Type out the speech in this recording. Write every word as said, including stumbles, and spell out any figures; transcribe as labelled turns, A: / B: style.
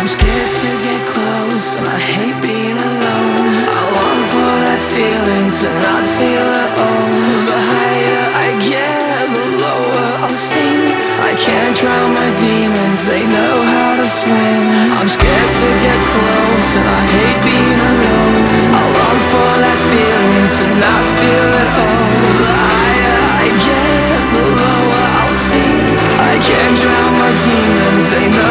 A: scared to get close, and I hate being alone. I long for that feeling to not feel at all. The higher I get, the lower I'll sink. I can't drown my demons, they know how to swim. I'm scared to get close, and I hate being alone. I long for that feeling to not feel at all. The higher I get, the lower I'll sink. I can't drown my demons, they know